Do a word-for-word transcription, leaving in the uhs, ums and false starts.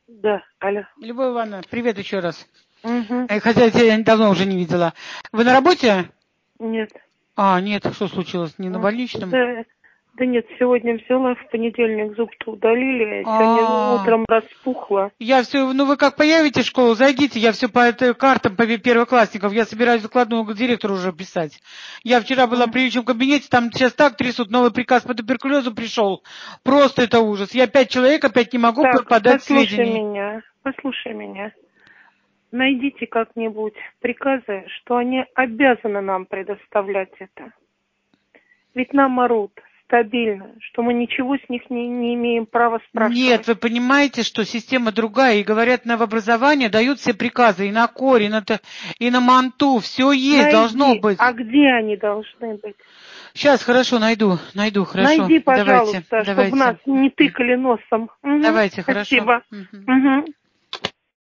Да, алло. Любовь Ивановна, привет еще раз. Угу. Хотя я тебя давно уже не видела. Вы на работе? Нет. А, нет, что случилось? Не на больничном? Да, да нет, сегодня взяла, в понедельник зуб-то удалили, а сегодня А, утром распухла. Я все, ну вы как появитесь в школу, зайдите, я все по этой картам по первоклассников, я собираюсь докладную к директору уже писать. Я вчера была в приючем кабинете, там сейчас так трясут, новый приказ по туберкулезу пришел. Просто это ужас. Я пять человек опять не могу Так, подать послушай сведений. меня, послушай меня. Найдите как-нибудь приказы, что они обязаны нам предоставлять это. Ведь нам орут стабильно, что мы ничего с них не, не имеем права спрашивать. Нет, вы понимаете, что система другая, и говорят, новообразование дают все приказы, и на Коре, и на, Т- и на Манту, все есть, Найди, должно быть. а где они должны быть? Сейчас, хорошо, найду, найду, хорошо. Найди, Давайте, пожалуйста, чтобы нас давайте. не тыкали носом. Угу. Давайте, хорошо. Спасибо. Мгм. Угу.